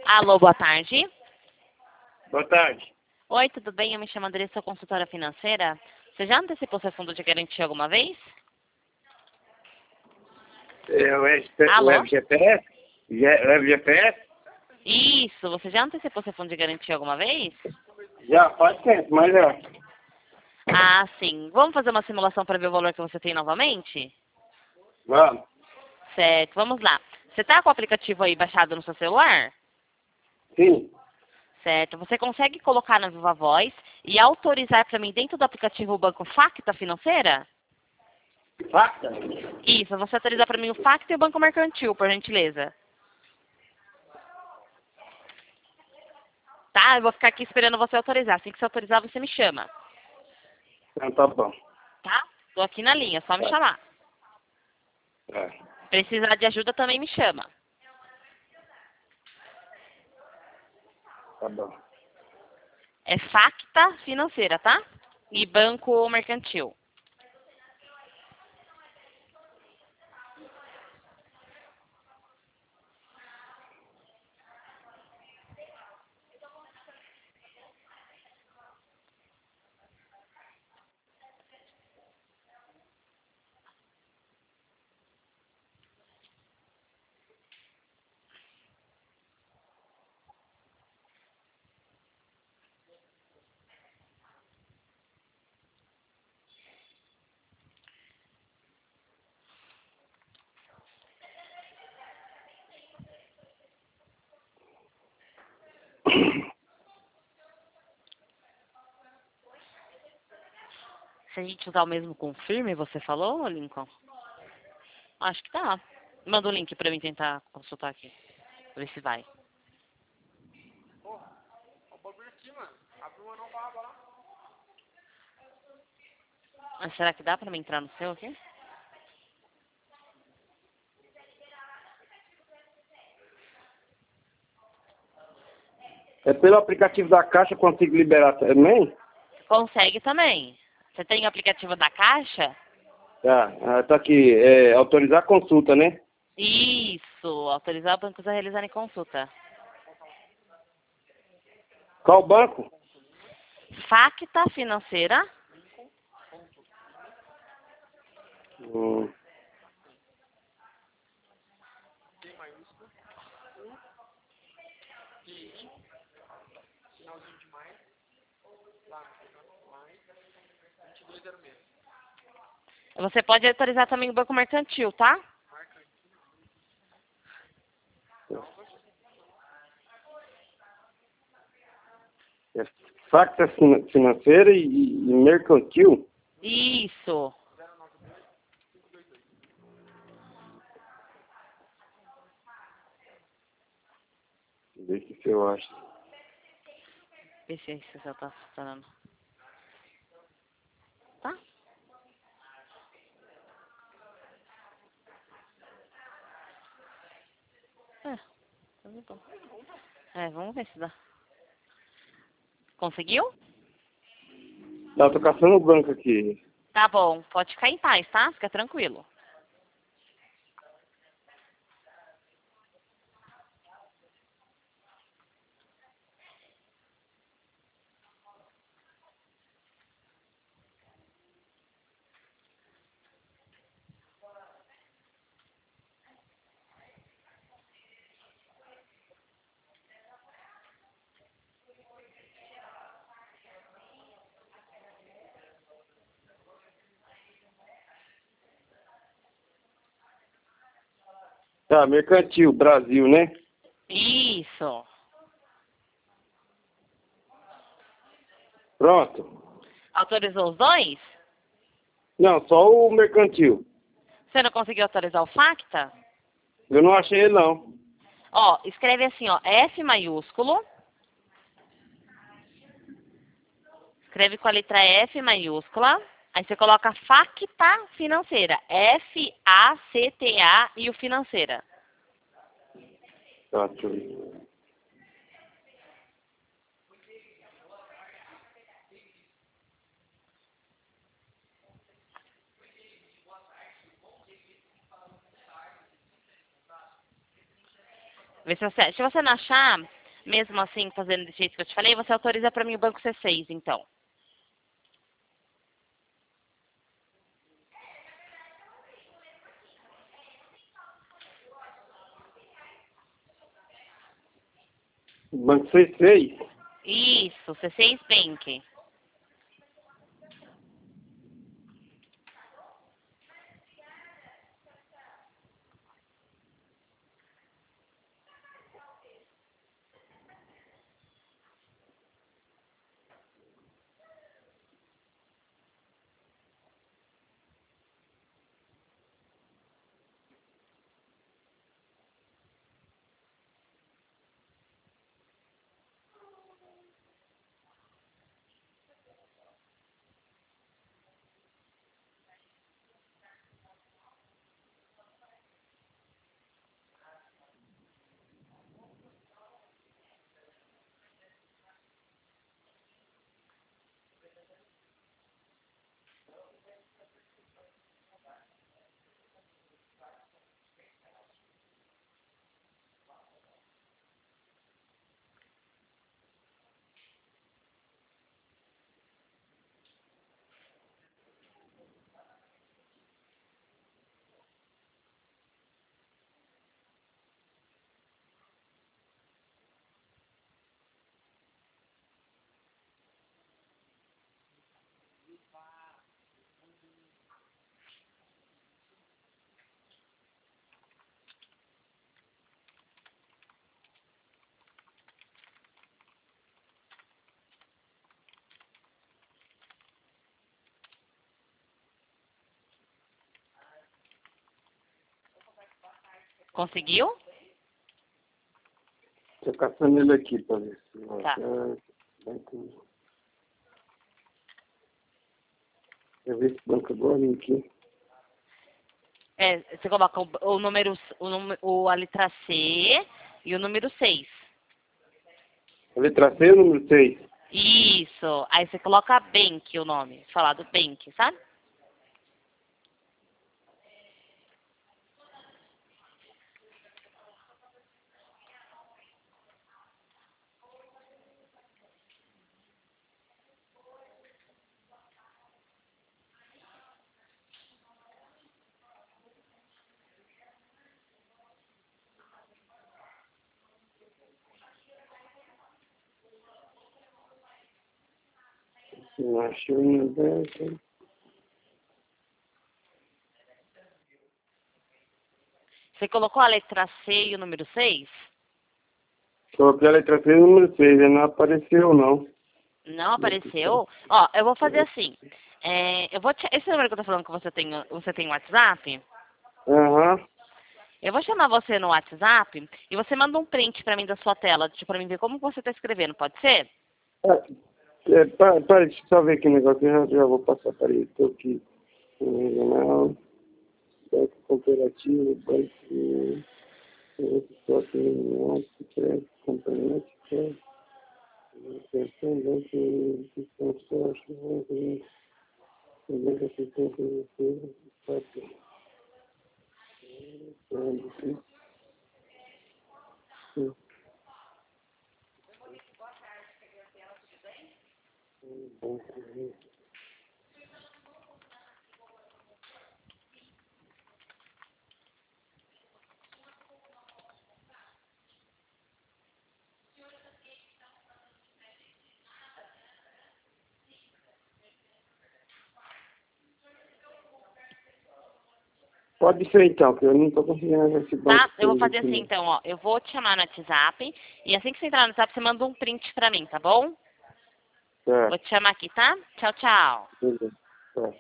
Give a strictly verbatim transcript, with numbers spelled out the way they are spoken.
Alô, boa tarde. Boa tarde. Oi, tudo bem? Eu me chamo Andressa, sou consultora financeira. Você já antecipou seu fundo de garantia alguma vez? É o, S P, o Alô? F G P S? G- O F G P S? Isso, você já antecipou seu fundo de garantia alguma vez? Já faz tempo, mas é. Ah, sim. Vamos fazer uma simulação para ver o valor que você tem novamente? Vamos. Certo, vamos lá. Você está com o aplicativo aí baixado no seu celular? Sim. Certo. Você consegue colocar na Viva Voz e autorizar para mim dentro do aplicativo o Banco Facta Financeira? Facta? Isso, você autorizar para mim o Facta e o Banco Mercantil, por gentileza. Tá? Eu vou ficar aqui esperando você autorizar. Assim que você autorizar, você me chama. Então tá bom. Tá? Tô aqui na linha, só me Tá. chamar. É. Precisar de ajuda, também me chama. Tá bom. É Facta Financeira, tá? E Banco Mercantil. Se a gente usar o mesmo confirme, você falou, Lincoln? Acho que tá. Manda o link pra mim tentar consultar aqui. Pra ver se vai. Mas será que dá pra mim entrar no seu aqui? É pelo aplicativo da Caixa eu consigo liberar também? Consegue também. Você tem o aplicativo da Caixa? Tá. Ah, tá aqui. É, autorizar a consulta, né? Isso. Autorizar bancos a realizarem consulta. Qual banco? Facta Financeira. Hum. Você pode autorizar também o Banco Mercantil, tá? É Facta Fin- Financeira e, e Mercantil? Isso. Deixa eu ver se eu acho. Vê se se já tá funcionando. Tá? É, tá bom. É, vamos ver se dá. Conseguiu? Não, tô caçando o banco aqui. Tá bom. Pode ficar em paz, tá? Fica tranquilo. Tá, Mercantil, Brasil, né? Isso. Pronto. Autorizou os dois? Não, só o Mercantil. Você não conseguiu autorizar o Facta? Eu não achei ele, não. Ó, escreve assim, ó, F maiúsculo. Escreve com a letra F maiúscula. Aí você coloca Facta Financeira. F A C T A e o Financeira. Tá, deixa eu ver. Vê se você, se você não achar, mesmo assim, fazendo desse jeito que eu te falei, você autoriza para mim o banco C seis, então. Banco C seis? Isso, C seis Bank. Conseguiu? Tô caçando ele aqui pra ver se... Tá. Banco... Eu ver esse banco agora aqui. É, você coloca o, o número, o, número- o, a letra C e o número seis. A letra C, o número seis. Isso. Aí você coloca Bank, o nome. Falar do Bank, sabe? Não achou nada. Você colocou a letra C e o número seis? Coloquei a letra C, o número seis. Não apareceu, não. Não apareceu? Ó, eu vou fazer assim. É, eu vou te, esse número que eu tô falando que você tem, você tem WhatsApp, Aham. eu vou chamar você no WhatsApp e você manda um print pra mim da sua tela, tipo, pra mim ver como você tá escrevendo, pode ser? Ah, é, para, para, deixa eu só ver aqui o negócio. Eu já, já vou passar para ele. Estou aqui. No regional. Banco cooperativo. Banco... Só tem crédito, companhia. Atenção, banco de consórcio, banco de assistência financeira, banco Pode ser então, que eu não estou conseguindo ver esse banco. Tá? Eu vou fazer assim então, ó. Eu vou te chamar no WhatsApp e assim que você entrar no WhatsApp, você manda um print pra mim, tá bom? Tá. Vou te chamar aqui, tá? Tchau, tchau. Beleza.